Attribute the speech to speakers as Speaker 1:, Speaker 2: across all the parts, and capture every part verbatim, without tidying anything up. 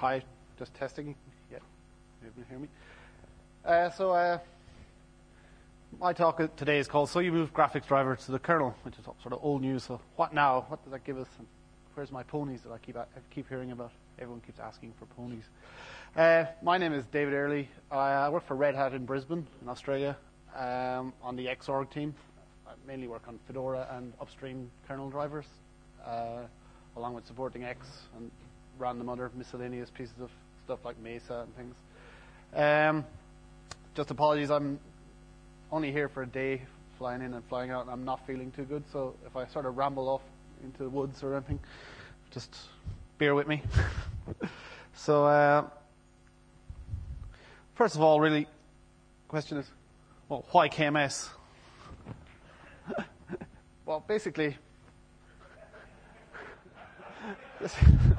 Speaker 1: hi, just testing. Yeah, you can hear me. Uh, so uh, my talk today is called "So You Move Graphics Driver to the Kernel," which is sort of old news. So what now? What does that give us? And where's my ponies that I keep I keep hearing about? Everyone keeps asking for ponies. Uh, my name is David Early. I work for Red Hat in Brisbane, in Australia, um, on the Xorg team. I mainly work on Fedora and upstream kernel drivers, uh, along with supporting X and random other miscellaneous pieces of stuff like Mesa and things. Um, just apologies, I'm only here for a day, flying in and flying out, and I'm not feeling too good, so if I sort of ramble off into the woods or anything, just bear with me. so, uh, first of all, really, the question is, well, why K M S? Well, basically, this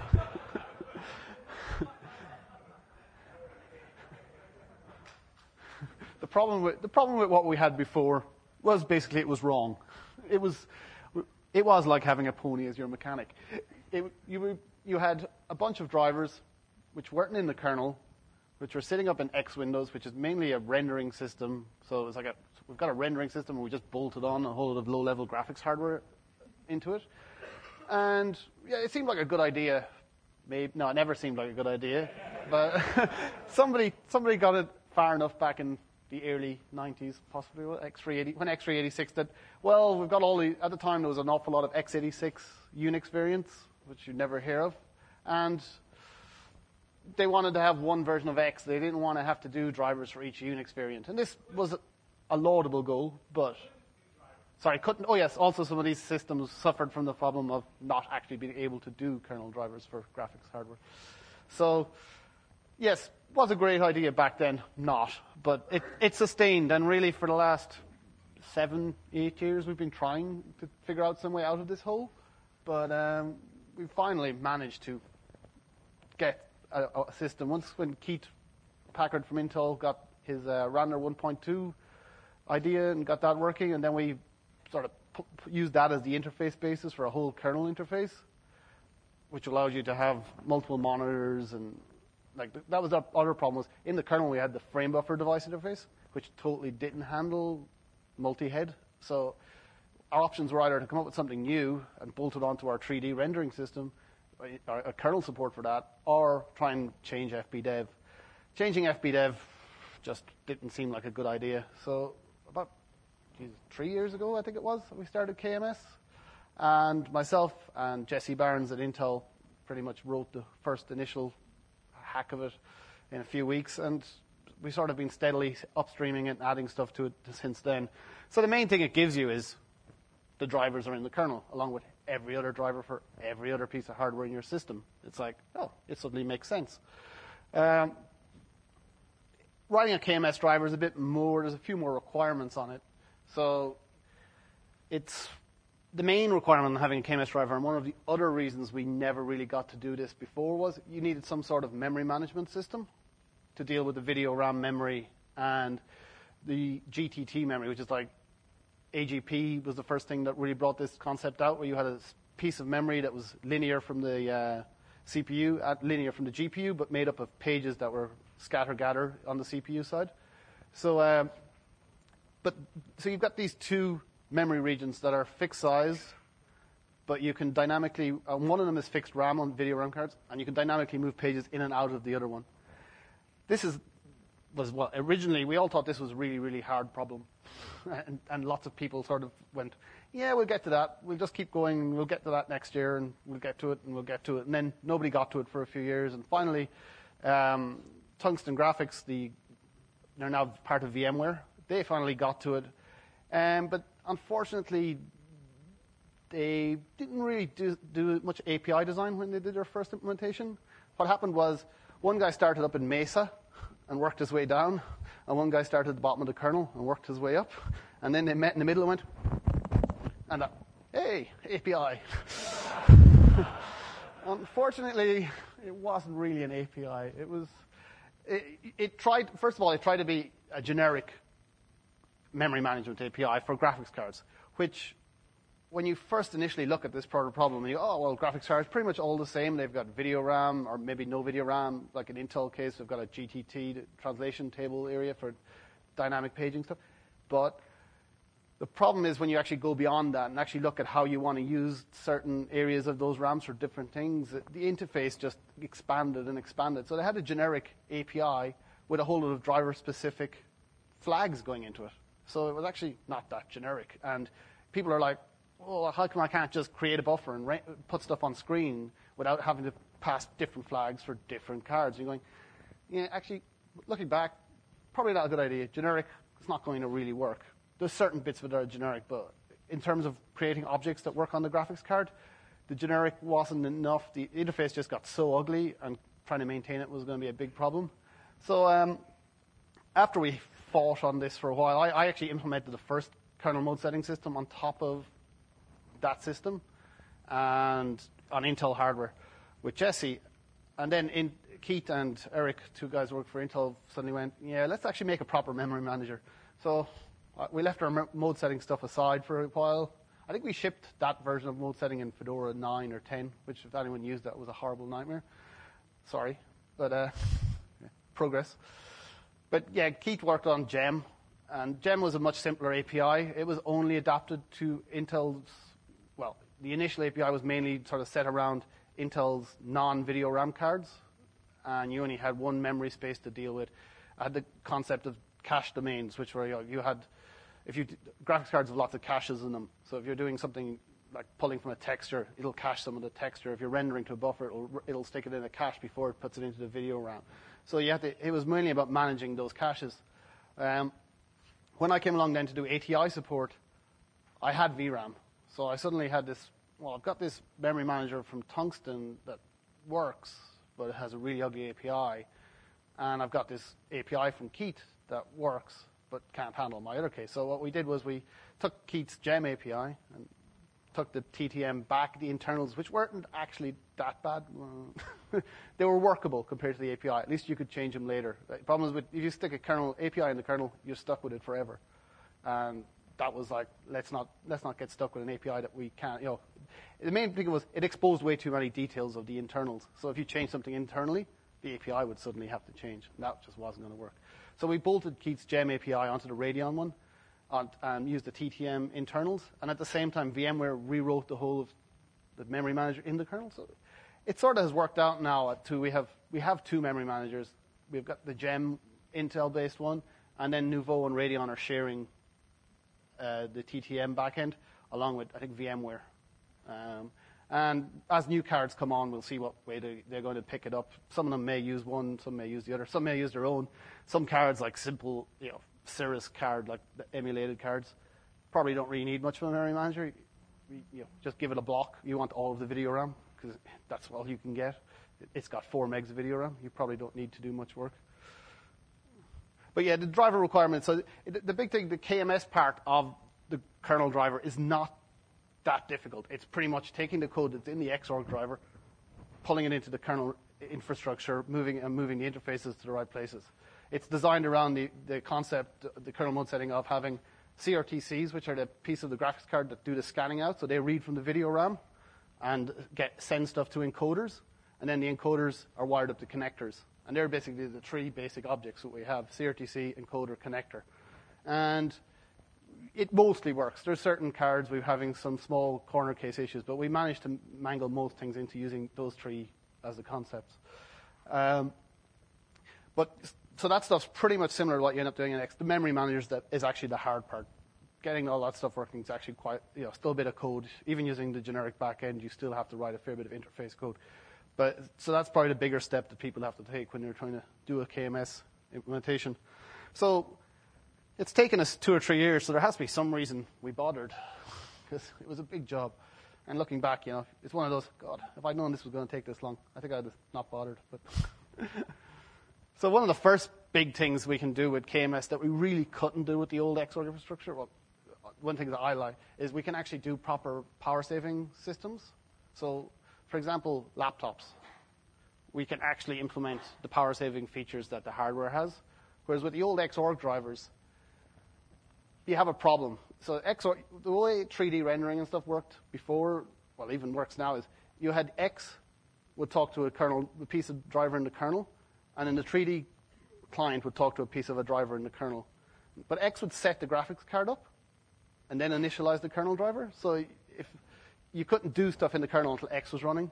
Speaker 1: the problem with the problem with what we had before was basically it was wrong. It was it was like having a pony as your mechanic. It, you you had a bunch of drivers which weren't in the kernel, which were sitting up in X Windows, which is mainly a rendering system. So it's like a, we've got a rendering system, and we just bolted on a whole lot of low-level graphics hardware into it. And yeah, it seemed like a good idea. Maybe no, it never seemed like a good idea. But somebody somebody got it far enough back in the early nineties, possibly X three eighty, when X three eighty-six did. Well, we've got all the. At the time, there was an awful lot of X eighty-six Unix variants, which you'd never hear of, and they wanted to have one version of X. They didn't want to have to do drivers for each Unix variant. And this was a laudable goal, but, sorry, couldn't, oh yes, also some of these systems suffered from the problem of not actually being able to do kernel drivers for graphics hardware. So, yes, was a great idea back then, not. But it, it sustained, and really for the last seven, eight years, we've been trying to figure out some way out of this hole. But um, we finally managed to get A, a system. Once when Keith Packard from Intel got his uh, Radner one point two idea and got that working, and then we sort of p- used that as the interface basis for a whole kernel interface, which allows you to have multiple monitors, and like th- that was our other problem. Was in the kernel we had the frame buffer device interface, which totally didn't handle multi-head. So our options were either to come up with something new and bolt it onto our three D rendering system, a kernel support for that, or try and change F B dev. Changing F B dev just didn't seem like a good idea. So about geez, three years ago, I think it was, we started K M S. And myself and Jesse Barnes at Intel pretty much wrote the first initial hack of it in a few weeks. And we've sort of been steadily upstreaming it and adding stuff to it since then. So the main thing it gives you is the drivers are in the kernel, along with every other driver for every other piece of hardware in your system. It's like, oh, it suddenly makes sense. Um, writing a K M S driver is a bit more, there's a few more requirements on it. So it's the main requirement on having a K M S driver, and one of the other reasons we never really got to do this before was you needed some sort of memory management system to deal with the video RAM memory and the G T T memory, which is like A G P was the first thing that really brought this concept out, where you had a piece of memory that was linear from the uh, C P U, uh, linear from the G P U, but made up of pages that were scatter-gather on the C P U side. So, uh, but so you've got these two memory regions that are fixed size, but you can dynamically, uh, one of them is fixed RAM on video RAM cards, and you can dynamically move pages in and out of the other one. This is was well originally we all thought this was a really really hard problem, and, and lots of people sort of went, yeah, we'll get to that, we'll just keep going, we'll get to that next year, and we'll get to it and we'll get to it, and then nobody got to it for a few years, and finally um, Tungsten Graphics, the they're now part of VMware, they finally got to it, um, but unfortunately they didn't really do, do much A P I design when they did their first implementation. What happened was one guy started up in Mesa and worked his way down, and one guy started at the bottom of the kernel and worked his way up, and then they met in the middle and went, and uh, hey, A P I. Unfortunately, it wasn't really an A P I. It was, it, it tried, first of all, it tried to be a generic memory management A P I for graphics cards, which when you first initially look at this part of the problem, you go, oh, well, graphics cards pretty much all the same. They've got video RAM or maybe no video RAM. Like in Intel case, they've got a G T T translation table area for dynamic paging stuff. But the problem is when you actually go beyond that and actually look at how you want to use certain areas of those RAMs for different things, the interface just expanded and expanded. So they had a generic A P I with a whole lot of driver-specific flags going into it. So it was actually not that generic. And people are like, well, how come I can't just create a buffer and ra- put stuff on screen without having to pass different flags for different cards? And you're going, yeah, actually, looking back, probably not a good idea. Generic is not going to really work. There's certain bits of it that are generic, but in terms of creating objects that work on the graphics card, the generic wasn't enough. The interface just got so ugly, and trying to maintain it was going to be a big problem. So um, after we fought on this for a while, I, I actually implemented the first kernel mode setting system on top of that system and on Intel hardware with Jesse. And then in, Keith and Eric, two guys who work for Intel, suddenly went, yeah, let's actually make a proper memory manager. So uh, we left our mode setting stuff aside for a while. I think we shipped that version of mode setting in Fedora nine or ten, which if anyone used that was a horrible nightmare. Sorry, but uh, progress. But yeah, Keith worked on Gem, and Gem was a much simpler A P I. It was only adapted to Intel's, well, the initial A P I was mainly sort of set around Intel's non-video RAM cards, and you only had one memory space to deal with. I had the concept of cache domains, which were, you know, you had, if you, graphics cards have lots of caches in them. So if you're doing something like pulling from a texture, it'll cache some of the texture. If you're rendering to a buffer, it'll, it'll stick it in a cache before it puts it into the video RAM. So you have to, it was mainly about managing those caches. Um, when I came along then to do A T I support, I had V RAM. So I suddenly had this, well, I've got this memory manager from Tungsten that works, but it has a really ugly A P I. And I've got this A P I from Keith that works, but can't handle my other case. So what we did was we took Keith's Gem A P I and took the T T M back, the internals, which weren't actually that bad. They were workable compared to the A P I. At least you could change them later. The problem is with, if you stick a kernel A P I in the kernel, you're stuck with it forever. And that was like, let's not let's not get stuck with an A P I that we can't, you know. The main thing was it exposed way too many details of the internals. So if you change something internally, the A P I would suddenly have to change. And that just wasn't going to work. So we bolted Keith's Gem A P I onto the Radeon one and, and used the T T M internals. And at the same time, VMware rewrote the whole of the memory manager in the kernel. So it sort of has worked out now. At two, we have we have two memory managers. We've got the Gem Intel-based one, and then Nouveau and Radeon are sharing uh, the T T M backend, along with, I think, VMware. Um, and as new cards come on, we'll see what way they, they're going to pick it up. Some of them may use one, some may use the other, some may use their own. Some cards, like simple, you know, Cirrus card, like the emulated cards, probably don't really need much of a memory manager. You, you know, just give it a block. You want all of the video RAM, because that's all you can get. It's got four megs of video RAM. You probably don't need to do much work. But yeah, the driver requirements. So the big thing, the K M S part of the kernel driver is not that difficult. It's pretty much taking the code that's in the Xorg driver, pulling it into the kernel infrastructure, moving and moving the interfaces to the right places. It's designed around the, the concept, the kernel mode setting of having C R T Cs, which are the piece of the graphics card that do the scanning out. So they read from the video RAM and get send stuff to encoders. And then the encoders are wired up to connectors. And they're basically the three basic objects that we have: C R T C, encoder, connector. And it mostly works. There's certain cards we're having some small corner case issues, but we managed to mangle most things into using those three as the concepts. Um, but so that stuff's pretty much similar to what you end up doing in X. The memory managers that is actually the hard part. Getting all that stuff working is actually quite, you know, still a bit of code. Even using the generic backend, you still have to write a fair bit of interface code. But so that's probably the bigger step that people have to take when you're trying to do a K M S implementation. So it's taken us two or three years, so there has to be some reason we bothered, because it was a big job. And looking back, you know, it's one of those, God, if I'd known this was going to take this long, I think I'd have not bothered. But so one of the first big things we can do with K M S that we really couldn't do with the old Xorg infrastructure, well, one thing that I like, is we can actually do proper power-saving systems. So, for example, laptops. We can actually implement the power-saving features that the hardware has. Whereas with the old Xorg drivers, you have a problem. so X O R, the way three D rendering and stuff worked before, well, even works now, is you had X would talk to a kernel, a piece of driver in the kernel, and then the three D client would talk to a piece of a driver in the kernel. But X would set the graphics card up and then initialize the kernel driver. So if you couldn't do stuff in the kernel until X was running.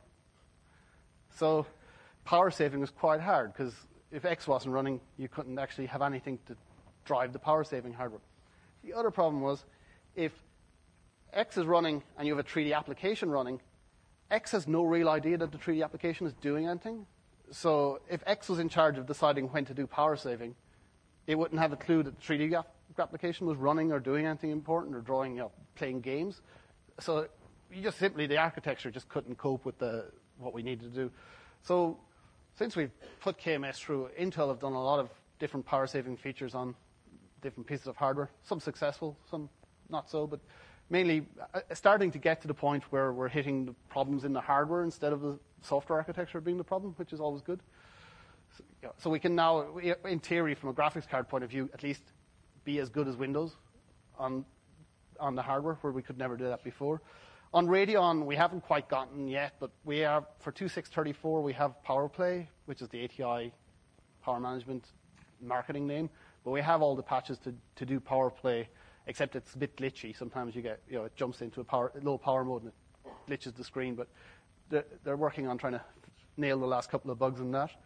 Speaker 1: So power saving was quite hard, because if X wasn't running, you couldn't actually have anything to drive the power saving hardware. The other problem was, if X is running and you have a three D application running, X has no real idea that the three D application is doing anything. So if X was in charge of deciding when to do power saving, it wouldn't have a clue that the three D application was running or doing anything important or drawing, you know, playing games. So you just simply, the architecture just couldn't cope with the what we needed to do. So since we've put K M S through, Intel have done a lot of different power saving features on different pieces of hardware. Some successful, some not so, but mainly starting to get to the point where we're hitting the problems in the hardware instead of the software architecture being the problem, which is always good. So, yeah, so we can now, in theory, from a graphics card point of view, at least be as good as Windows on on the hardware, where we could never do that before. On Radeon, we haven't quite gotten yet, but we have, for twenty-six thirty-four, we have PowerPlay, which is the A T I power management marketing name. But we have all the patches to, to do PowerPlay, except it's a bit glitchy. Sometimes you get, you know, it jumps into a power, low power mode and it glitches the screen. But they're, they're working on trying to nail the last couple of bugs in that.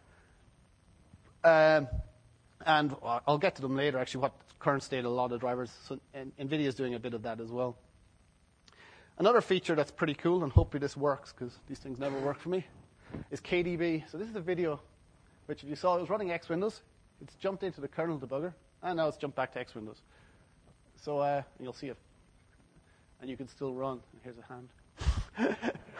Speaker 1: Um, and I'll get to them later, actually, what current state of a lot of drivers. So NVIDIA is doing a bit of that as well. Another feature that's pretty cool, and hopefully this works, because these things never work for me, is K D B. So this is a video, which if you saw, it was running X Windows. It's jumped into the kernel debugger, and now it's jumped back to X Windows. So uh, you'll see it. And you can still run. Here's a hand.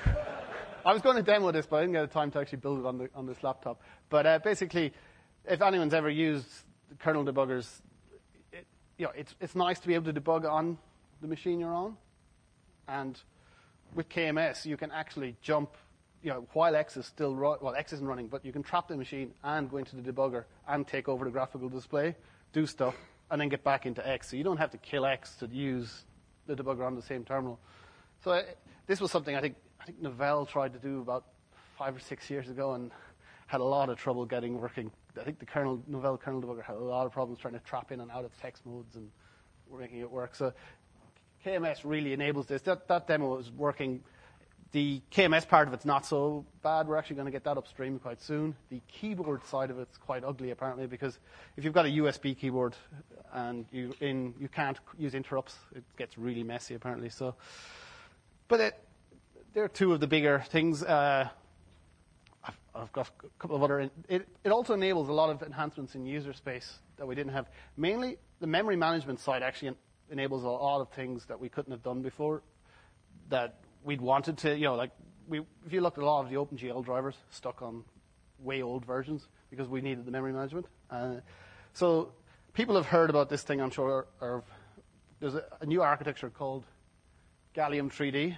Speaker 1: I was going to demo this, but I didn't get the time to actually build it on, the, on this laptop. But uh, basically, if anyone's ever used the kernel debuggers, it, you know, it's, it's nice to be able to debug on the machine you're on. And with K M S, you can actually jump, you know, while X is still run, well, X isn't running, but you can trap the machine and go into the debugger and take over the graphical display, do stuff, and then get back into X. So you don't have to kill X to use the debugger on the same terminal. So uh, this was something I think I think Novell tried to do about five or six years ago and had a lot of trouble getting working. I think the kernel Novell kernel debugger had a lot of problems trying to trap in and out of text modes, and we're making it work. So K M S really enables this. That, that demo is working. The K M S part of it's not so bad. We're actually going to get that upstream quite soon. The keyboard side of it's quite ugly, apparently, because if you've got a U S B keyboard and you in you can't use interrupts, it gets really messy, apparently. So, but it, there are two of the bigger things. Uh, I've, I've got a couple of other. It, it also enables a lot of enhancements in user space that we didn't have. Mainly, the memory management side actually enables a lot of things that we couldn't have done before. That we'd wanted to, you know, like, we, if you looked at a lot of the OpenGL drivers, stuck on way old versions because we needed the memory management. Uh, so people have heard about this thing, I'm sure, or there's a, a new architecture called Gallium three D.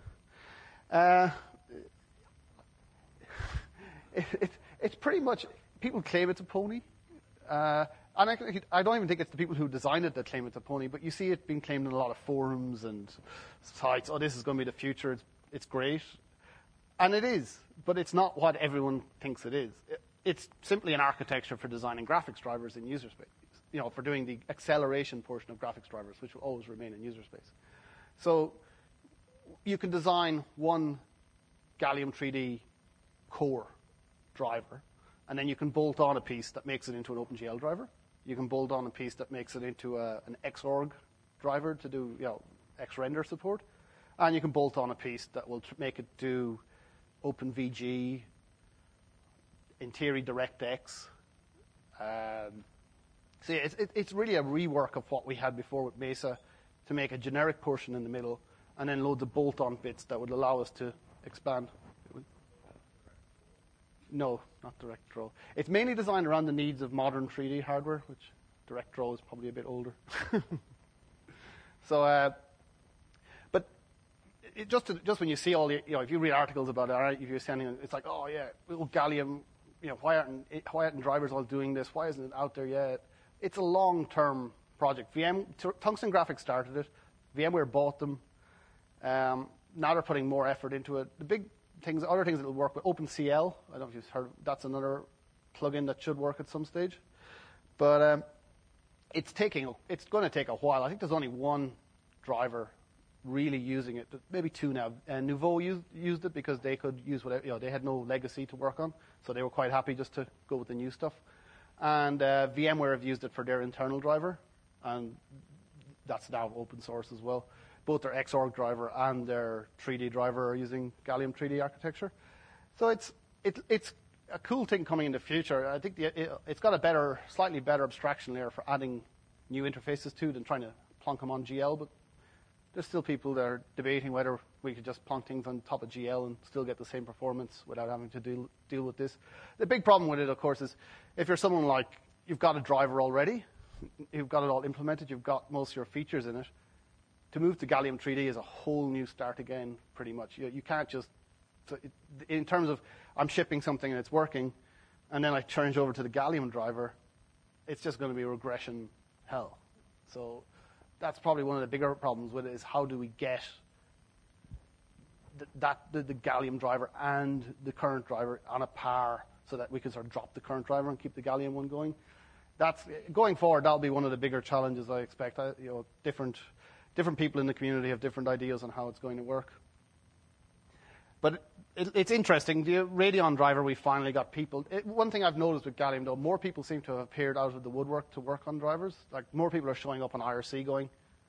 Speaker 1: Uh, it, it, it's pretty much, people claim it's a pony. Uh, and I, I don't even think it's the people who designed it that claim it's a pony, but you see it being claimed in a lot of forums and sites. Oh, this is going to be the future. It's, it's great. And it is, but it's not what everyone thinks it is. It, it's simply an architecture for designing graphics drivers in user space, you know, for doing the acceleration portion of graphics drivers, which will always remain in user space. So you can design one Gallium three D core driver, and then you can bolt on a piece that makes it into an OpenGL driver. You can bolt on a piece that makes it into a, an Xorg driver to do, you know, Xrender support. And you can bolt on a piece that will tr- make it do OpenVG, in theory, DirectX. Um, so yeah, it's, it, it's really a rework of what we had before with Mesa to make a generic portion in the middle and then loads of bolt-on bits that would allow us to expand. No, not DirectDraw. It's mainly designed around the needs of modern three D hardware, which DirectDraw is probably a bit older. so, uh, but it just to, just when you see all the, you know, if you read articles about it, right, if you're sending, it's like, oh yeah, little Gallium, you know, why aren't why aren't drivers all doing this? Why isn't it out there yet? It's a long-term project. V M Tungsten Graphics started it. VMware bought them. Um, now they're putting more effort into it. The big things, other things that will work with OpenCL. I don't know if you've heard. That's another plugin that should work at some stage. But um, it's taking. It's going to take a while. I think there's only one driver really using it. Maybe two now. And Nouveau used, used it because they could use whatever. You know, they had no legacy to work on, so they were quite happy just to go with the new stuff. And uh, VMware have used it for their internal driver, and that's now open source as well. Both their Xorg driver and their three D driver are using Gallium three D architecture. So it's it, it's a cool thing coming in the future. I think the, it, it's got a better, slightly better abstraction layer for adding new interfaces to than trying to plonk them on G L. But there's still people that are debating whether we could just plonk things on top of G L and still get the same performance without having to deal, deal with this. The big problem with it, of course, is if you're someone like, you've got a driver already, you've got it all implemented, you've got most of your features in it, to move to Gallium three D is a whole new start again, pretty much. You, you can't just, so it, in terms of I'm shipping something and it's working, and then I change over to the Gallium driver, it's just going to be regression hell. So that's probably one of the bigger problems with it, is how do we get the, that the, the Gallium driver and the current driver on a par so that we can sort of drop the current driver and keep the Gallium one going. That's going forward. That'll be one of the bigger challenges I expect. I, you know, different. Different people in the community have different ideas on how it's going to work. But it, it's interesting. The Radeon driver, we finally got people. It, one thing I've noticed with Gallium, though, more people seem to have appeared out of the woodwork to work on drivers. Like, more people are showing up on I R C going,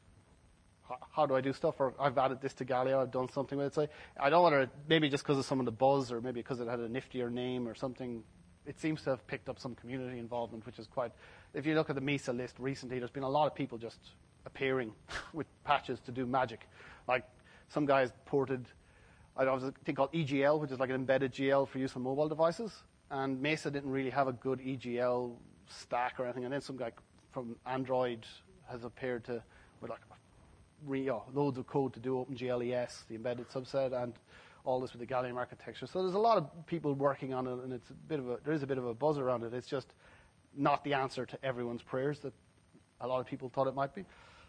Speaker 1: how do I do stuff? Or I've added this to Gallium, I've done something with it. So I don't know whether, maybe just because of some of the buzz, or maybe because it had a niftier name or something, it seems to have picked up some community involvement, which is quite, if you look at the Mesa list recently, there's been a lot of people just appearing with patches to do magic. Like, some guys ported, I don't know, a thing called E G L, which is like an embedded G L for use on mobile devices. And Mesa didn't really have a good E G L stack or anything. And then some guy from Android has appeared to, with like re, oh, loads of code to do OpenGLES, the embedded subset, and all this with the Gallium architecture. So there's a lot of people working on it, and it's a bit of a, there is a bit of a buzz around it. It's just not the answer to everyone's prayers that a lot of people thought it might be.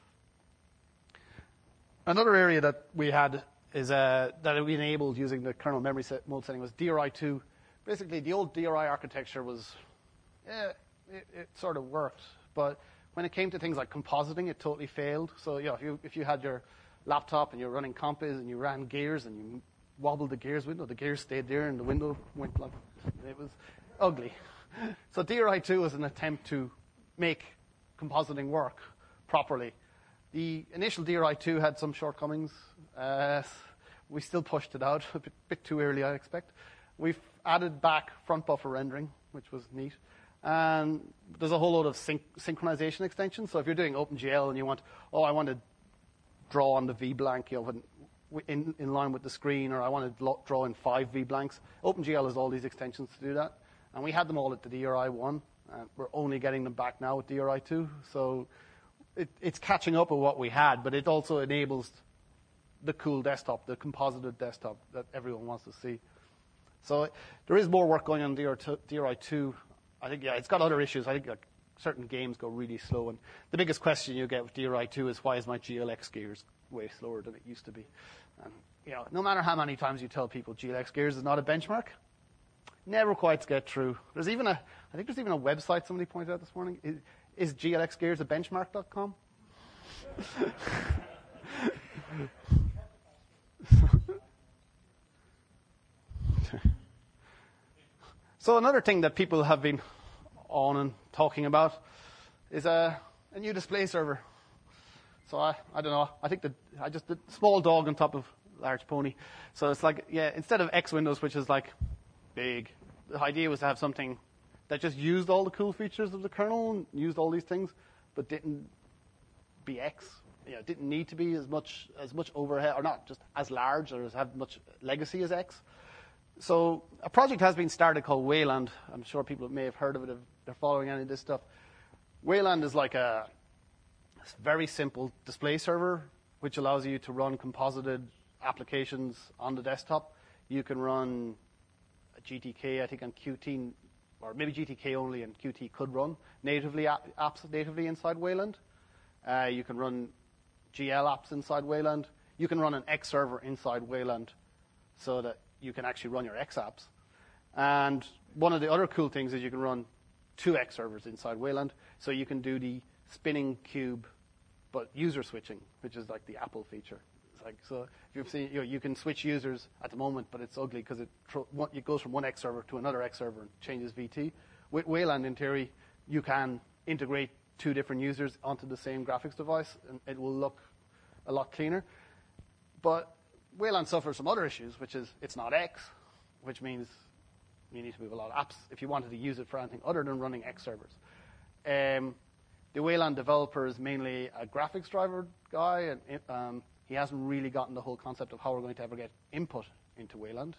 Speaker 1: Another area that we had is uh, that we enabled using the kernel memory set mode setting was D R I two. Basically, the old D R I architecture was, yeah, it, it sort of worked, but when it came to things like compositing, it totally failed. So, you know, if you if you had your laptop and you're running Compiz and you ran gears and you wobbled the gears window, the gears stayed there and the window went like, it was ugly. So D R I two was an attempt to make compositing work properly. The initial D R I two had some shortcomings. Uh, we still pushed it out a bit, bit too early, I expect. We've added back front buffer rendering, which was neat. And there's a whole load of synch- synchronization extensions. So if you're doing OpenGL and you want, oh, I want to draw on the V blank, you know, when, in, in line with the screen, or I want to draw in five V blanks, OpenGL has all these extensions to do that. And we had them all at the D R I one. And we're only getting them back now with D R I two. So it, it's catching up with what we had, but it also enables the cool desktop, the composited desktop that everyone wants to see. So there is more work going on D R I two. I think, yeah, it's got other issues. I think like, certain games go really slow. And the biggest question you get with D R I two is, why is my G L X gears way slower than it used to be? And, you know, no matter how many times you tell people G L X gears is not a benchmark, never quite get through. There's even a, I think there's even a website somebody pointed out this morning. Is, is G L X gears a benchmark dot com? So another thing that people have been on and talking about is a, a new display server. So I, I don't know. I think that I just did small dog on top of large pony. So it's like, yeah, instead of X Windows, which is like big, the idea was to have something that just used all the cool features of the kernel and used all these things, but didn't be X. You know, didn't need to be as much as much overhead, or not just as large or as have much legacy as X. So a project has been started called Wayland. I'm sure people may have heard of it if they're following any of this stuff. Wayland is like a very simple display server, which allows you to run composited applications on the desktop. You can run a G T K, I think, on Qt, or maybe G T K only, and Qt could run natively apps natively inside Wayland. Uh, you can run G L apps inside Wayland. You can run an X server inside Wayland so that you can actually run your X apps. And one of the other cool things is you can run two X servers inside Wayland, so you can do the spinning cube, but user switching, which is like the Apple feature. It's like, so if you've seen, you know, you can switch users at the moment, but it's ugly because it, it goes from one X server to another X server and changes V T. With Wayland, in theory, you can integrate two different users onto the same graphics device, and it will look a lot cleaner. But Wayland suffers some other issues, which is it's not X, which means you need to move a lot of apps if you wanted to use it for anything other than running X servers. Um, the Wayland developer is mainly a graphics driver guy, and um, he hasn't really gotten the whole concept of how we're going to ever get input into Wayland.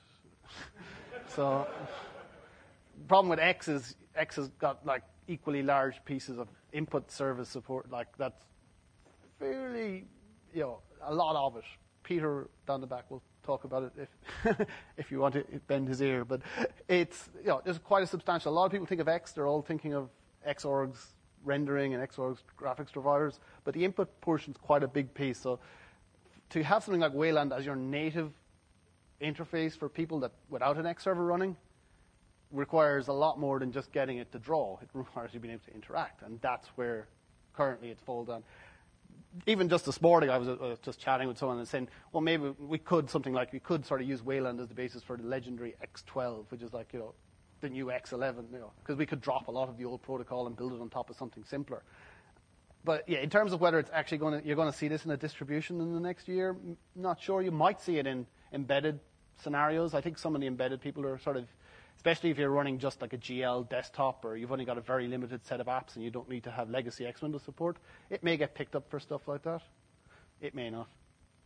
Speaker 1: So the problem with X is X has got like equally large pieces of input service support. Like that's fairly, you know, a lot of it. Peter down the back will talk about it if if you want to bend his ear. But it's, you know, there's quite a substantial. A lot of people think of X. They're all thinking of Xorg's rendering and Xorg's graphics providers. But the input portion is quite a big piece. So to have something like Wayland as your native interface for people that without an X server running requires a lot more than just getting it to draw. It requires you being able to interact, and that's where currently it's fallen down. Even just this morning, I was uh, just chatting with someone and saying, well, maybe we could, something like, we could sort of use Wayland as the basis for the legendary X twelve, which is like, you know, the new X eleven, you know, because we could drop a lot of the old protocol and build it on top of something simpler. But yeah, in terms of whether it's actually going to, you're going to see this in a distribution in the next year, m- not sure. You might see it in embedded scenarios. I think some of the embedded people are sort of, especially if you're running just like a G L desktop or you've only got a very limited set of apps and you don't need to have legacy X Windows support, it may get picked up for stuff like that. It may not.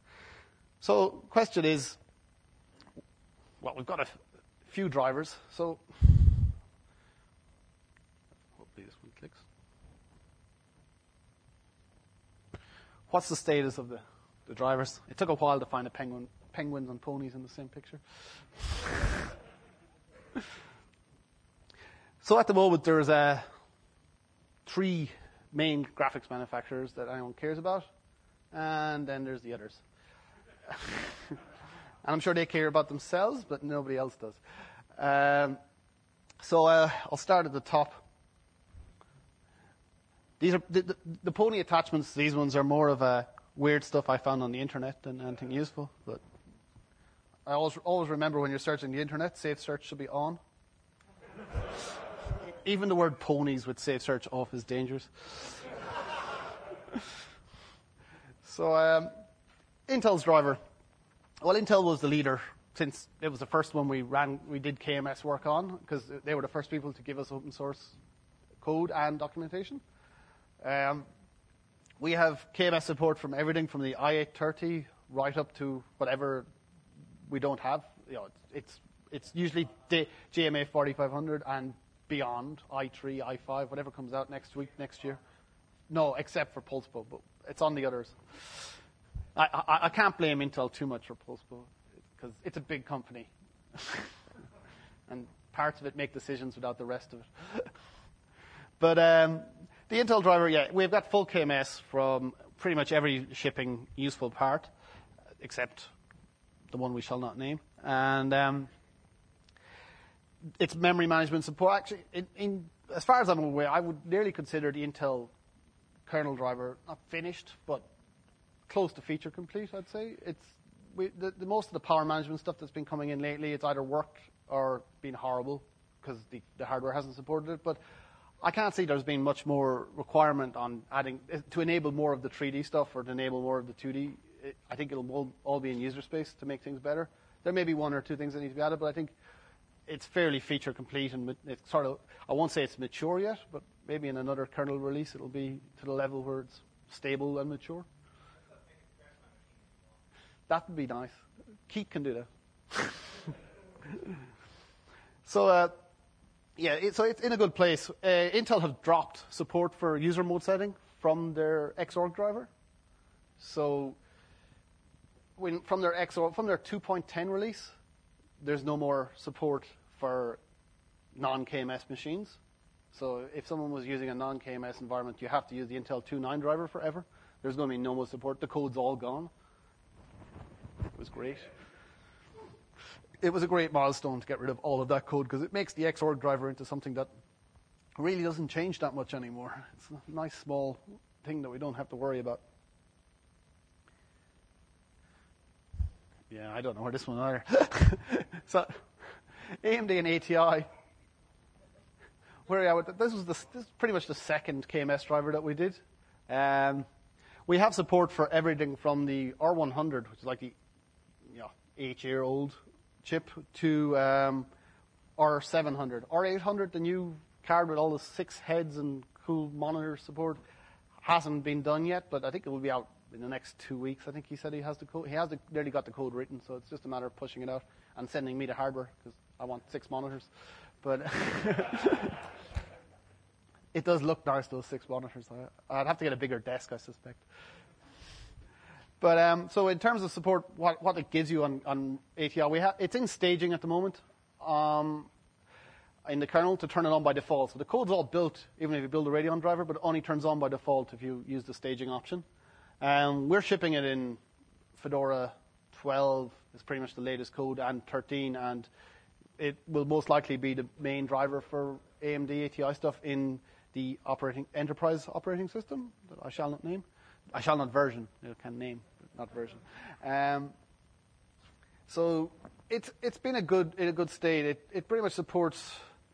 Speaker 1: So question is, well, we've got a f- few drivers. So hopefully this one clicks. What's the status of the, the drivers? It took a while to find a penguin, penguins and ponies in the same picture. So at the moment, there's uh, three main graphics manufacturers that anyone cares about, and then there's the others. And I'm sure they care about themselves, but nobody else does. Um, so uh, I'll start at the top. These are the, the, the pony attachments. These ones are more of a weird stuff I found on the internet than anything useful. But I always always remember when you're searching the internet, safe search should be on. Even the word ponies with safe search off is dangerous. So um, Intel's driver. Well, Intel was the leader since it was the first one we ran. We did K M S work on because they were the first people to give us open source code and documentation. Um, we have K M S support from everything from the i eight thirty right up to whatever we don't have. You know, it's it's, it's usually the G M A forty-five hundred and beyond, i three, i five, whatever comes out next week, next year. No, except for PulseBo, but it's on the others. I, I, I can't blame Intel too much for PulseBo because it's a big company. And parts of it make decisions without the rest of it. But um, the Intel driver, yeah, we've got full K M S from pretty much every shipping useful part, except the one we shall not name. And um, it's memory management support. Actually, in, in, as far as I'm aware, I would nearly consider the Intel kernel driver not finished, but close to feature complete, I'd say. It's we, the, the most of the power management stuff that's been coming in lately, it's either worked or been horrible because the, the hardware hasn't supported it. But I can't see there's been much more requirement on adding to enable more of the three D stuff or to enable more of the two D. It, I think it'll all, all be in user space to make things better. There may be one or two things that need to be added, but I think it's fairly feature complete and it's sort of, I won't say it's mature yet, but maybe in another kernel release it'll be to the level where it's stable and mature. That would be nice. Keith can do that. so, uh, yeah, it, so it's in a good place. Uh, Intel have dropped support for user mode setting from their Xorg driver. So, when, from their Xorg, from their two point ten release, there's no more support for non-K M S machines. So if someone was using a non-K M S environment, you have to use the Intel two point nine driver forever. there's going to be no more support. The code's all gone. It was great. It was a great milestone to get rid of all of that code because it makes the Xorg driver into something that really doesn't change that much anymore. It's a nice small thing that we don't have to worry about. Yeah, I don't know where this one either. So, A M D and A T I. Where are we at? This was the, this is pretty much the second K M S driver that we did. Um, we have support for everything from the R one hundred, which is like the you know, eight-year-old chip, to um, R seven hundred. R eight hundred, the new card with all the six heads and cool monitor support, hasn't been done yet, but I think it will be out in the next two weeks. I think he said he has the code. He has the, nearly got the code written, so it's just a matter of pushing it out and sending me the hardware because I want six monitors. But it does look nice, those six monitors. I'd have to get a bigger desk, I suspect. But um, so in terms of support, what, what it gives you on, on A T I, we have it's in staging at the moment um, in the kernel to turn it on by default. So the code's all built, even if you build a Radeon driver, but it only turns on by default if you use the staging option. Um, we're shipping it in Fedora twelve, is pretty much the latest code, and thirteen, and it will most likely be the main driver for A M D A T I stuff in the operating enterprise operating system that I shall not name. I shall not version. I can name, but not version. Um, so it's it's been a good in a good state. It it pretty much supports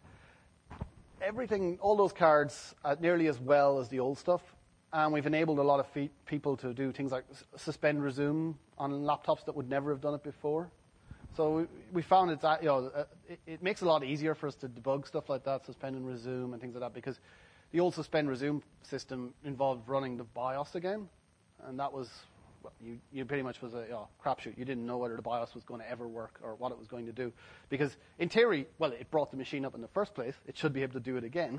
Speaker 1: everything, all those cards, uh, nearly as well as the old stuff. And we've enabled a lot of fe- people to do things like s- suspend resume on laptops that would never have done it before. So we, we found it's, uh, you know, uh, it, it makes it a lot easier for us to debug stuff like that, suspend and resume and things like that, because the old suspend resume system involved running the BIOS again, and that was, well, you, you pretty much was a you know, crapshoot. You didn't know whether the BIOS was going to ever work or what it was going to do, because in theory, well, it brought the machine up in the first place. It should be able to do it again.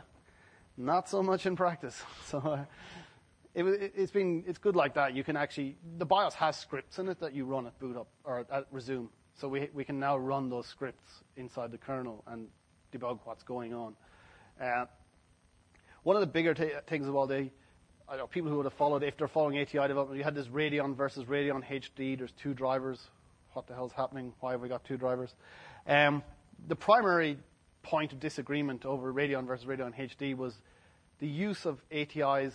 Speaker 1: Not so much in practice. So. Uh, It, it, it's been it's good like that. You can actually the BIOS has scripts in it that you run at boot up or at resume. So we we can now run those scripts inside the kernel and debug what's going on. Uh, one of the bigger t- things of all the I know people who would have followed if they're following A T I development, you had this Radeon versus Radeon H D. There's two drivers. What the hell's happening? Why have we got two drivers? Um, the primary point of disagreement over Radeon versus Radeon H D was the use of A T I's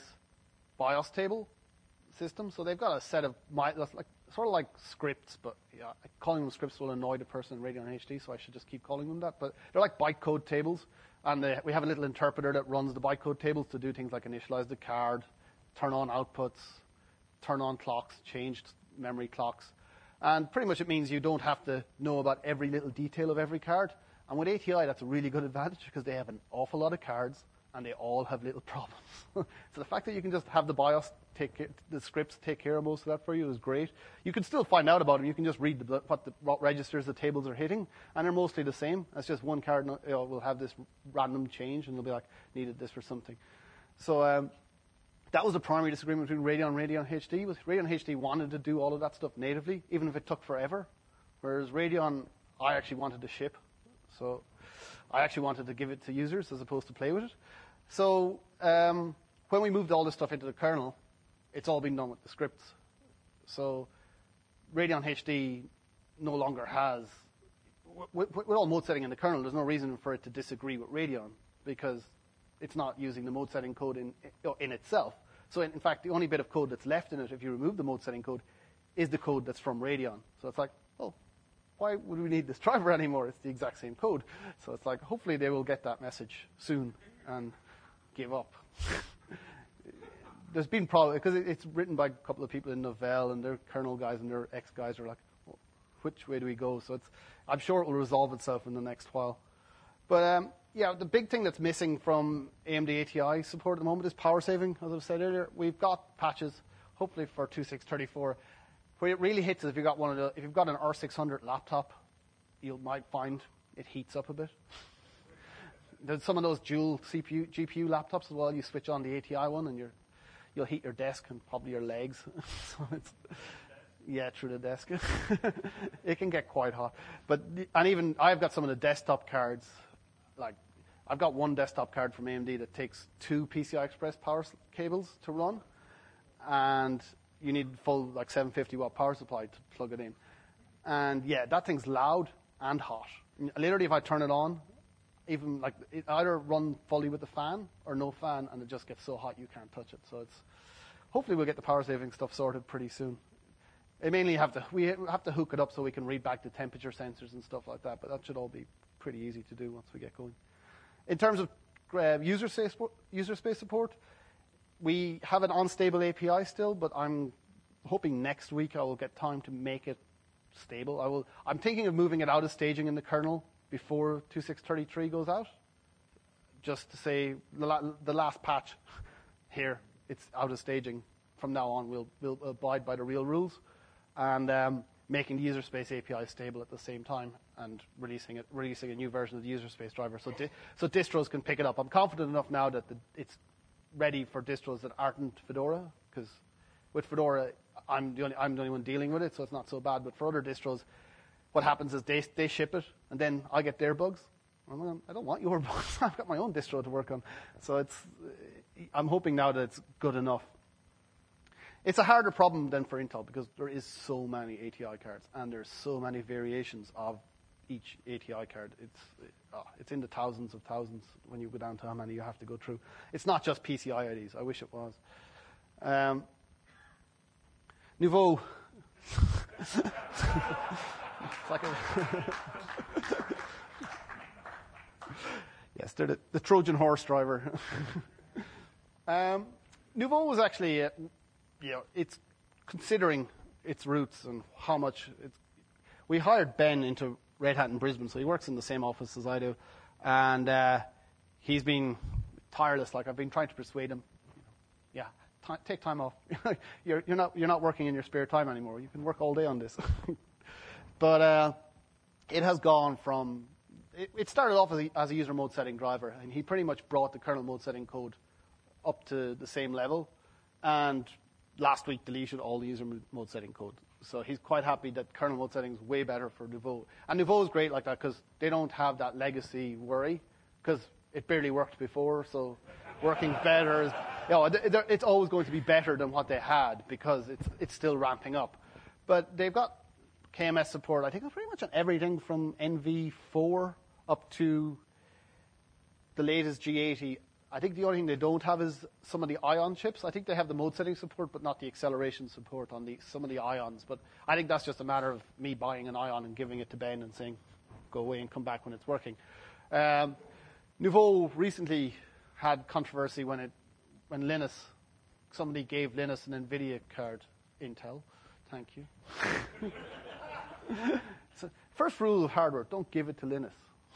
Speaker 1: BIOS table system. So they've got a set of my, like sort of like scripts, but yeah, calling them scripts will annoy the person in Radeon H D, so I should just keep calling them that. But they're like bytecode tables, and they, we have a little interpreter that runs the bytecode tables to do things like initialize the card, turn on outputs, turn on clocks, change memory clocks, and pretty much it means you don't have to know about every little detail of every card. And with A T I, that's a really good advantage because they have an awful lot of cards, and they all have little problems. So the fact that you can just have the BIOS take care, the scripts take care of most of that for you is great. You can still find out about them. You can just read the, what, the, what registers the tables are hitting, and they're mostly the same. It's just one card you know, will have this random change, and they'll be like, needed this for something. So um, that was the primary disagreement between Radeon and Radeon H D. Was Radeon H D wanted to do all of that stuff natively, even if it took forever, whereas Radeon, I actually wanted to ship. So I actually wanted to give it to users as opposed to play with it. So um, when we moved all this stuff into the kernel, it's all been done with the scripts. So Radeon H D no longer has, with, with all mode setting in the kernel, there's no reason for it to disagree with Radeon because it's not using the mode setting code in, in itself. So in, in fact, the only bit of code that's left in it, if you remove the mode setting code, is the code that's from Radeon. So it's like, oh, why would we need this driver anymore? It's the exact same code. So it's like, hopefully they will get that message soon and give up. There's been problems, because it, it's written by a couple of people in Novell, and their kernel guys and their ex guys are like, well, which way do we go? So it's, I'm sure it will resolve itself in the next while. But um, yeah, the big thing that's missing from A M D A T I support at the moment is power saving, as I said earlier. We've got patches, hopefully for twenty-six thirty-four. Where it really hits is if you've got one of the, if you've got an R six hundred laptop, you might find it heats up a bit. There's some of those dual C P U, G P U laptops as well. You switch on the A T I one, and you're, you'll heat your desk and probably your legs. So it's, yeah, through the desk. It can get quite hot. But and even I've got some of the desktop cards. Like I've got one desktop card from A M D that takes two P C I Express power cables to run. and you need full like seven hundred fifty watt power supply to plug it in. And yeah, that thing's loud and hot. Literally, if I turn it on, even like it either run fully with the fan or no fan, and it just gets so hot you can't touch it. So it's hopefully we'll get the power saving stuff sorted pretty soon. They mainly have to we have to hook it up so we can read back the temperature sensors and stuff like that. But that should all be pretty easy to do once we get going. In terms of uh, user space user space support, we have an unstable A P I still, but I'm hoping next week I will get time to make it stable. I will. I'm thinking of moving it out of staging in the kernel before two point six thirty-three goes out, just to say the, la the last patch here, it's out of staging. From now on, we'll, we'll abide by the real rules, and um, making the user space A P I stable at the same time, and releasing it, releasing a new version of the user space driver, so di so distros can pick it up. I'm confident enough now that the, it's ready for distros that aren't Fedora, because with Fedora, I'm the only I'm the only one dealing with it, so it's not so bad. But for other distros, what happens is they they ship it, and then I get their bugs. I'm like, I don't want your bugs. I've got my own distro to work on. So it's I'm hoping now that it's good enough. It's a harder problem than for Intel because there is so many A T I cards, and there's so many variations of each A T I card. It's oh, it's in the thousands of thousands when you go down to how many you have to go through. It's not just P C I I Ds. I wish it was. Um, Nouveau. It's like a yes, they're the, the Trojan horse driver. um, Nouveau was actually, uh, you know, it's considering its roots and how much it's. We hired Ben into Red Hat in Brisbane, so he works in the same office as I do, and uh, he's been tireless. Like I've been trying to persuade him. Yeah. Take time off. you're, you're not you're not working in your spare time anymore. You can work all day on this. But uh, it has gone from. It, it started off as a, as a user mode setting driver, and he pretty much brought the kernel mode setting code up to the same level, and last week deleted all the user mode setting code. So he's quite happy that kernel mode setting is way better for Nouveau. And Nouveau is great like that because they don't have that legacy worry because it barely worked before, so working better is. You know, it's always going to be better than what they had because it's it's still ramping up. But they've got K M S support, I think, pretty much on everything from N V four up to the latest G eighty. I think the only thing they don't have is some of the Ion chips. I think they have the mode setting support, but not the acceleration support on the some of the Ions. But I think that's just a matter of me buying an Ion and giving it to Ben and saying, go away and come back when it's working. Um, Nouveau recently had controversy when it When Linus, somebody gave Linus an NVIDIA card, Intel, thank you. So first rule of hardware, don't give it to Linus.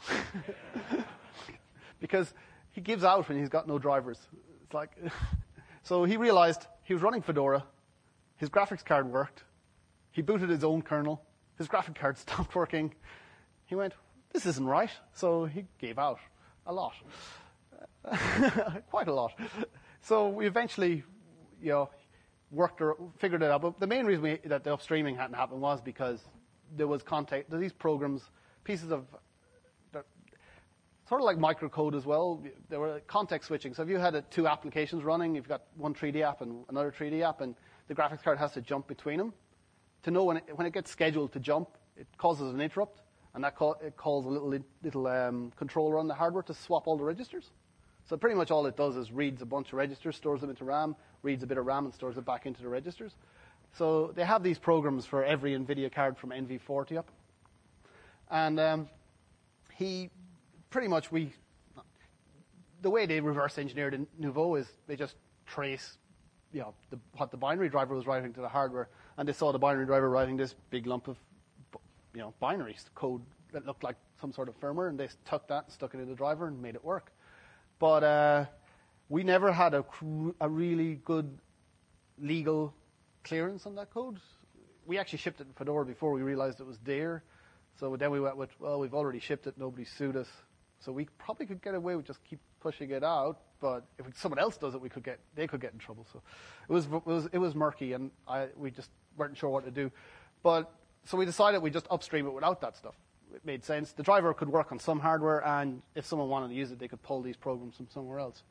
Speaker 1: Because he gives out when he's got no drivers. It's like, so he realized he was running Fedora, his graphics card worked, he booted his own kernel, his graphic card stopped working. He went, this isn't right, so he gave out a lot. Quite a lot. So we eventually, you know, worked or figured it out. But the main reason we, that the upstreaming hadn't happened was because there was context. These programs, pieces of, sort of like microcode as well. There were context switching. So if you had a, two applications running, you've got one three D app and another three D app, and the graphics card has to jump between them to know when it, when it gets scheduled to jump, it causes an interrupt, and that call, it calls a little little um, controller on the hardware to swap all the registers. So pretty much all it does is reads a bunch of registers, stores them into RAM, reads a bit of RAM, and stores it back into the registers. So they have these programs for every NVIDIA card from N V forty up. And um, he, pretty much we, the way they reverse engineered in Nouveau is they just trace, you know, the, what the binary driver was writing to the hardware, and they saw the binary driver writing this big lump of, you know, binaries code that looked like some sort of firmware, and they took that and stuck it in the driver and made it work. But uh, we never had a, a really good legal clearance on that code. We actually shipped it in Fedora before we realized it was there. So then we went with, well, we've already shipped it, nobody sued us. So we probably could get away with just keep pushing it out. But if someone else does it, we could get, they could get in trouble. So it was, it was, it was murky, and I, we just weren't sure what to do. But so we decided we just upstream it without that stuff. It made sense. The driver could work on some hardware, and if someone wanted to use it, they could pull these programs from somewhere else.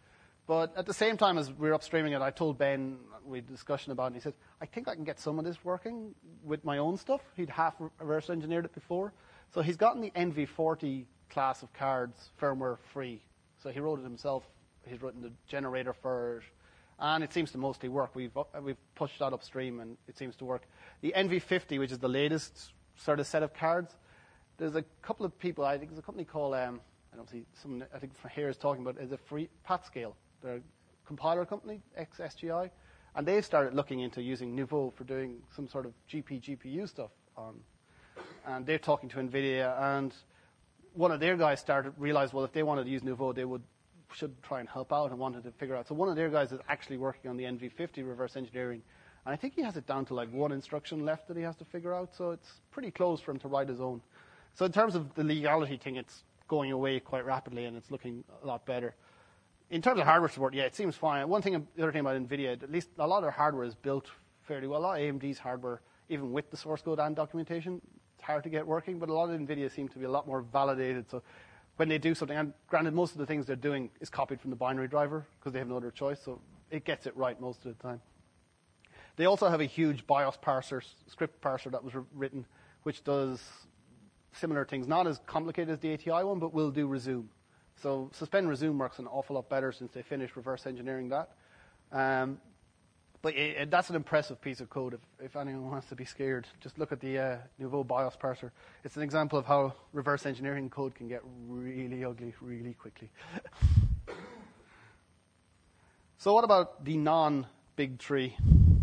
Speaker 1: But at the same time as we were upstreaming it, I told Ben, we had a discussion about it, and he said, I think I can get some of this working with my own stuff. He'd half reverse engineered it before. So he's gotten the N V forty class of cards firmware free. So he wrote it himself. He's written the generator for it. And it seems to mostly work. We've, we've pushed that upstream, and it seems to work. The N V fifty, which is the latest sort of set of cards, there's a couple of people, I think there's a company called, um, I don't see, someone I think from here is talking about, is a free PatScale. They're a compiler company, ex-S G I, and they've started looking into using Nouveau for doing some sort of G P, G P U stuff on. And they're talking to NVIDIA, and one of their guys started realized, well, if they wanted to use Nouveau, they would should try and help out and wanted to figure out. So one of their guys is actually working on the N V fifty reverse engineering, and I think he has it down to like one instruction left that he has to figure out, so it's pretty close for him to write his own. So in terms of the legality thing, it's going away quite rapidly, and it's looking a lot better. In terms of hardware support, yeah, it seems fine. One thing, the other thing about NVIDIA, at least a lot of their hardware is built fairly well. A lot of A M D's hardware, even with the source code and documentation, it's hard to get working, but a lot of NVIDIA seem to be a lot more validated. So when they do something, and granted, most of the things they're doing is copied from the binary driver because they have no other choice, so it gets it right most of the time. They also have a huge BIOS parser, script parser that was written, which does similar things, not as complicated as the A T I one, but will do resume. So suspend resume works an awful lot better since they finished reverse engineering that. Um, but it, it, that's an impressive piece of code. If, if anyone wants to be scared, just look at the uh, Nouveau BIOS parser. It's an example of how reverse engineering code can get really ugly really quickly. So what about the non-big tree?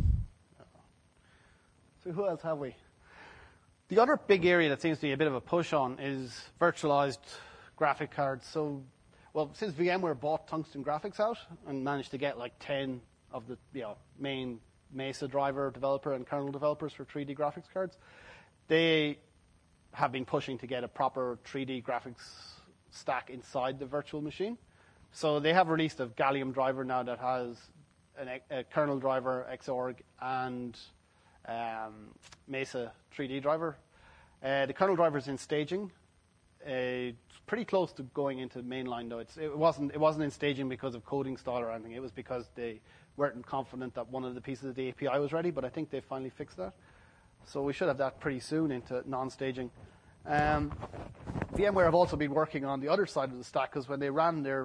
Speaker 1: So who else have we? The other big area that seems to be a bit of a push on is virtualized graphic cards. So, well, since VMware bought Tungsten Graphics out and managed to get like ten of the you know, main Mesa driver developer and kernel developers for three D graphics cards, they have been pushing to get a proper three D graphics stack inside the virtual machine. So they have released a Gallium driver now that has an, a kernel driver, Xorg, and um, Mesa three D driver. Uh, the kernel driver is in staging. Uh, it's pretty close to going into mainline, though. It's, it wasn't. It wasn't in staging because of coding style or anything. It was because they weren't confident that one of the pieces of the A P I was ready. But I think they finally fixed that. So we should have that pretty soon into non-staging. Um, VMware have also been working on the other side of the stack because when they ran their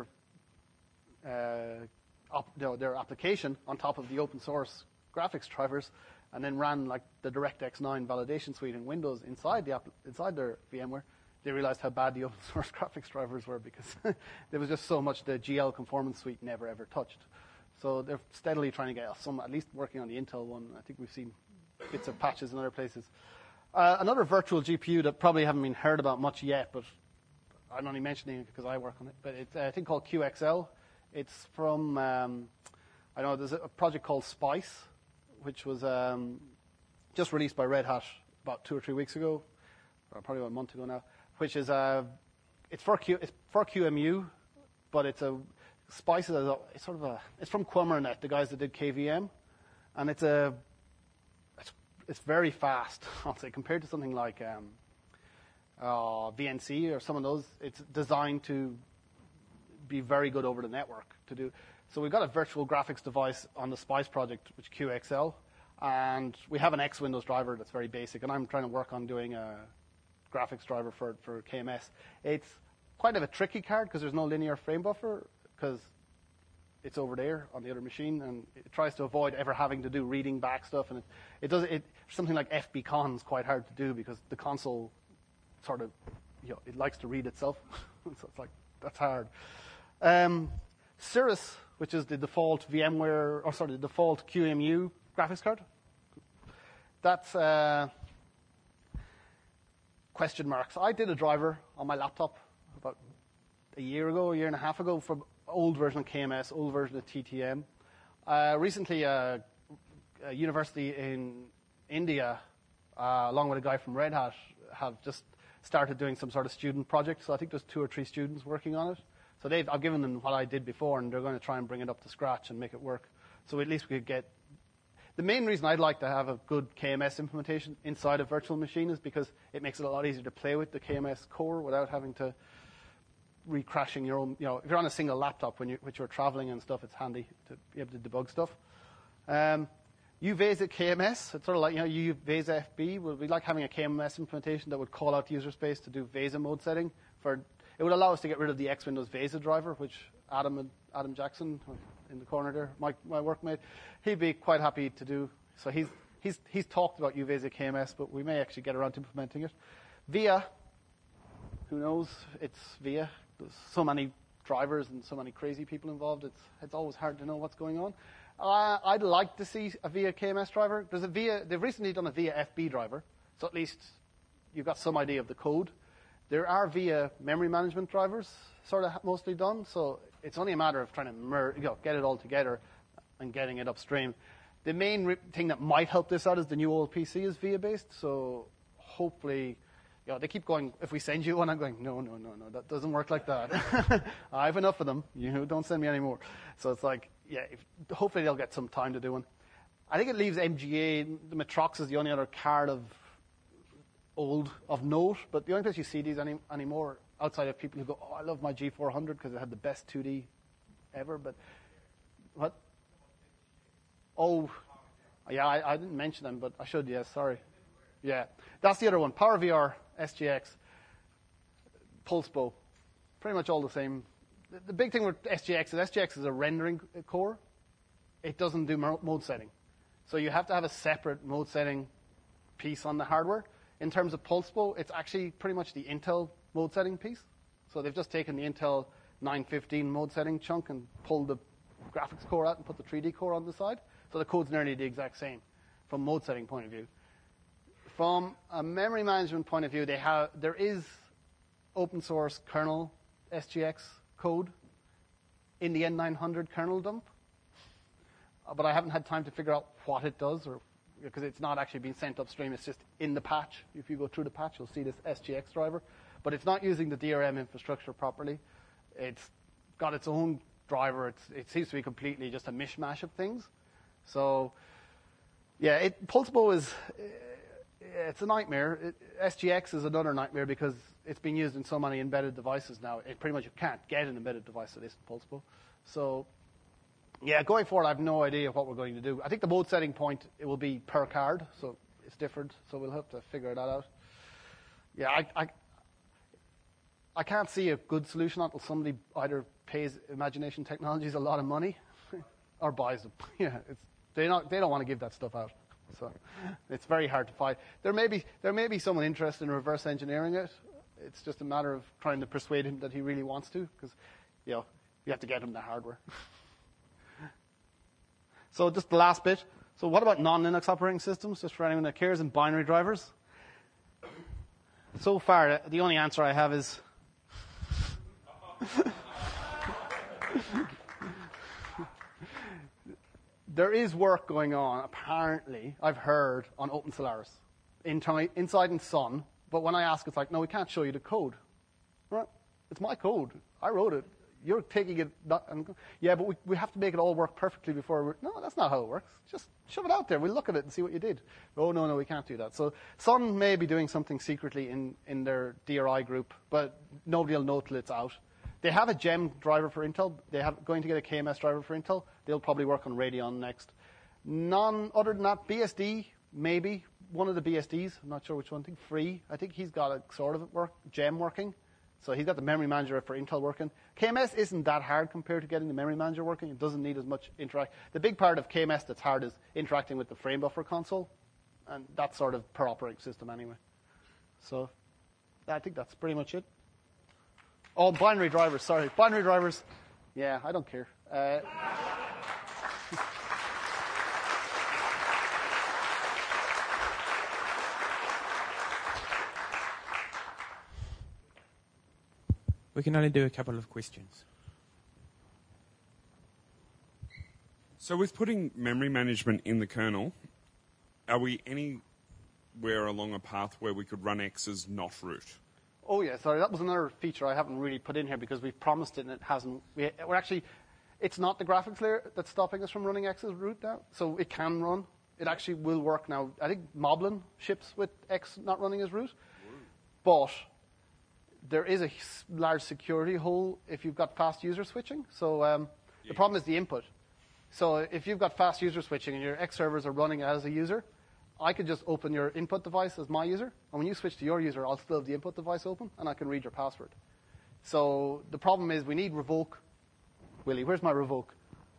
Speaker 1: uh, op, you know, their application on top of the open source graphics drivers, and then ran like the DirectX nine validation suite in Windows inside the app, inside their VMware, they realized how bad the open source graphics drivers were because there was just so much the G L conformance suite never ever touched. So they're steadily trying to get some, at least working on the Intel one. I think we've seen bits of patches in other places. Uh, another virtual G P U that probably haven't been heard about much yet, but I'm only mentioning it because I work on it. But it's a thing called Q X L. It's from, um, I know there's a project called Spice, which was um, just released by Red Hat about two or three weeks ago, or probably about a month ago now. Which is uh, it's for Q, it's for Q M U, but it's a Spice is a, it's sort of a it's from Quamernet, the guys that did K V M, and it's a it's, it's very fast. I'll say compared to something like um, uh, V N C or some of those, it's designed to be very good over the network to do. So we've got a virtual graphics device on the Spice project, which is Q X L, and we have an X Windows driver that's very basic, and I'm trying to work on doing a graphics driver for for K M S. It's quite of a tricky card because there's no linear frame buffer because it's over there on the other machine, and it tries to avoid ever having to do reading back stuff. And it, it does it something like F B con is quite hard to do because the console sort of you know it likes to read itself. So it's like that's hard. Um, Cirrus, which is the default VMware or sorry the default Q M U graphics card, that's. Uh, Question marks. I did a driver on my laptop about a year ago, a year and a half ago, for old version of K M S, old version of T T M. Uh, recently, uh, a university in India, uh, along with a guy from Red Hat, have just started doing some sort of student project. So I think there's two or three students working on it. So they've, I've given them what I did before, and they're going to try and bring it up to scratch and make it work. So at least we could get. The main reason I'd like to have a good K M S implementation inside a virtual machine is because it makes it a lot easier to play with the K M S core without having to re-crashing your own, you know, if you're on a single laptop when you, which you're traveling and stuff, it's handy to be able to debug stuff. Um, UVESA K M S, it's sort of like, you know, UVESA F B. Well, we like having a K M S implementation that would call out user space to do VESA mode setting. For It would allow us to get rid of the X Windows VESA driver, which Adam Adam Jackson in the corner there, my, my workmate, he'd be quite happy to do. So he's, he's, he's talked about UVESA K M S, but we may actually get around to implementing it. VIA, who knows? It's VIA. There's so many drivers and so many crazy people involved. It's, it's always hard to know what's going on. Uh, I'd like to see a VIA K M S driver. There's a VIA, they've recently done a VIA F B driver, so at least you've got some idea of the code. There are VIA memory management drivers, sort of mostly done, so it's only a matter of trying to mer- you know, get it all together and getting it upstream. The main re- thing that might help this out is the new O L P C is VIA-based, so hopefully, you know, they keep going, if we send you one, I'm going, no, no, no, no, that doesn't work like that. I have enough of them. You know, don't send me any more. So it's like, yeah, if, hopefully they'll get some time to do one. I think it leaves M G A, the Matrox is the only other card of old, of note, but the only place you see these any, anymore, outside of people who go, oh, I love my G four hundred because it had the best two D ever, but, what? Oh, yeah, I, I didn't mention them, but I should, yes, sorry. Yeah, that's the other one, PowerVR, S G X, PulseBow, pretty much all the same. The, the big thing with S G X is S G X is a rendering core. It doesn't do mode setting. So you have to have a separate mode setting piece on the hardware. In terms of PulseBow, it's actually pretty much the Intel mode setting piece. So they've just taken the Intel nine fifteen mode setting chunk and pulled the graphics core out and put the three D core on the side. So the code's nearly the exact same from mode setting point of view. From a memory management point of view, they have there is open source kernel S G X code in the N nine hundred kernel dump, but I haven't had time to figure out what it does, or because it's not actually being sent upstream. It's just in the patch. If you go through the patch, you'll see this S G X driver, but it's not using the D R M infrastructure properly. It's got its own driver. It's, it seems to be completely just a mishmash of things. So, yeah, it, PulseBow is it's a nightmare. It, S G X is another nightmare because it's being used in so many embedded devices now. It pretty much you can't get an embedded device that isn't PulseBow. So, yeah, going forward, I have no idea what we're going to do. I think the mode setting point, it will be per card, so it's different. So we'll have to figure that out. Yeah, I, I, I can't see a good solution until somebody either pays Imagination Technologies a lot of money or buys them. Yeah, it's, they not they don't want to give that stuff out. So it's very hard to find. There may be there may be someone interested in reverse engineering it. It's just a matter of trying to persuade him that he really wants to, because you know you have to get him the hardware. So just the last bit. So what about non-Linux operating systems, just for anyone that cares, and binary drivers? So far, the only answer I have is there is work going on, apparently, I've heard, on OpenSolaris, internally, inside in Sun, but when I ask, it's like, no, we can't show you the code. Right? It's my code. I wrote it. You're taking it, not, and, yeah, but we, we have to make it all work perfectly before we're, no, that's not how it works. Just shove it out there. We'll look at it and see what you did. Oh, no, no, we can't do that. So Sun may be doing something secretly in, in their D R I group, but nobody will know till it's out. They have a GEM driver for Intel. They have going to get a K M S driver for Intel. They'll probably work on Radeon next. None other than that, B S D, maybe. One of the B S Ds, I'm not sure which one. I think Free. I think he's got a sort of work, GEM working. So he's got the memory manager for Intel working. K M S isn't that hard compared to getting the memory manager working. It doesn't need as much interact. The big part of K M S that's hard is interacting with the frame buffer console. And that's sort of per operating system anyway. So I think that's pretty much it. Oh, binary drivers, sorry. Binary drivers, yeah, I don't care. Uh,
Speaker 2: We can only do a couple of questions.
Speaker 3: So with putting memory management in the kernel, are we anywhere along a path where we could run X as not root?
Speaker 1: Oh, yeah, sorry. That was another feature I haven't really put in here because we've promised it and it hasn't. We, we're actually, it's not the graphics layer that's stopping us from running X as root now. So it can run. It actually will work now. I think Moblin ships with X not running as root. But there is a s- large security hole if you've got fast user switching. So um, the problem is the input. So if you've got fast user switching and your X servers are running as a user, I could just open your input device as my user, and when you switch to your user, I'll still have the input device open, and I can read your password. So the problem is we need revoke. Willie, where's my revoke?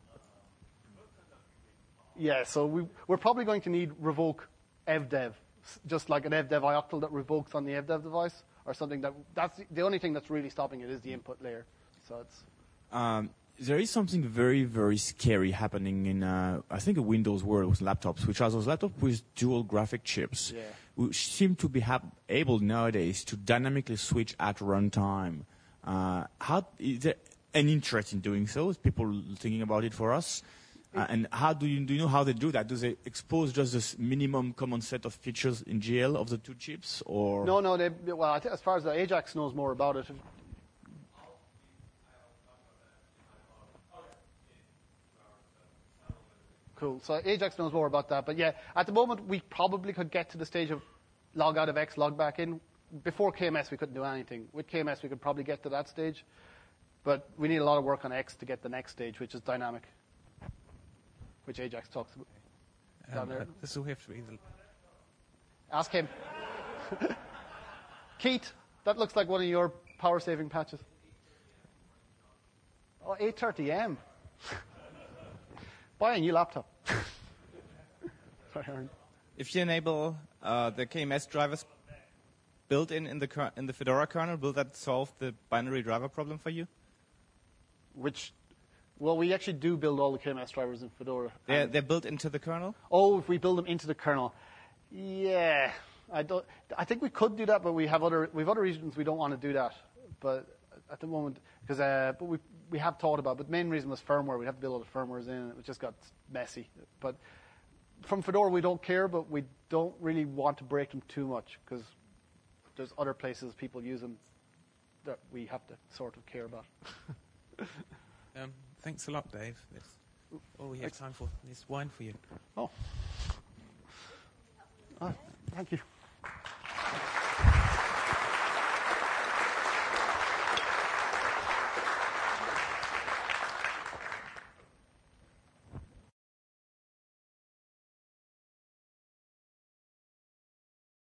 Speaker 1: Yeah, so we, we're probably going to need revoke evdev, just like an evdev ioctl that revokes on the evdev device, or something that, that's the, the only thing that's really stopping it is the input layer. So it's...
Speaker 4: Um, there is something very, very scary happening in, uh, I think, a Windows world with laptops, which are those laptops with dual graphic chips,
Speaker 1: Yeah.
Speaker 4: which seem to be hap- able nowadays to dynamically switch at runtime. Uh, how is there an interest in doing so? Is people thinking about it for us? Uh, and how do you do you know how they do that? Do they expose just this minimum common set of features in G L of the two chips, or
Speaker 1: No, no. They, well, I think as far as the Ajax knows more about it. Cool. So Ajax knows more about that. But yeah, at the moment we probably could get to the stage of log out of X, log back in. Before K M S we couldn't do anything. With K M S we could probably get to that stage. But we need a lot of work on X to get the next stage, which is dynamic, which Ajax talks about. Down
Speaker 2: Um,
Speaker 1: there.
Speaker 2: uh, this will have to be the...
Speaker 1: Ask him. Keith, that looks like one of your power saving patches. Oh, eight thirty a.m. Buy a new laptop. Sorry, Aaron.
Speaker 5: If you enable uh, the K M S drivers built in in the ker- in the Fedora kernel, will that solve the binary driver problem for you?
Speaker 1: Which, well, we actually do build all the K M S drivers in Fedora.
Speaker 5: They're,
Speaker 1: And-
Speaker 5: they're built into the kernel?
Speaker 1: oh, if we build them into the kernel, yeah, I don't. I think we could do that, but we have other we have other reasons we don't want to do that. But at the moment, because uh, but we we have thought about it, but the main reason was firmware. We'd have to build all the firmwares in, and it just got messy. But from Fedora, we don't care, but we don't really want to break them too much because there's other places people use them that we have to sort of care about.
Speaker 2: Um, thanks a lot, Dave. That's all we have time for. There's wine for you.
Speaker 1: Oh. Oh, thank you.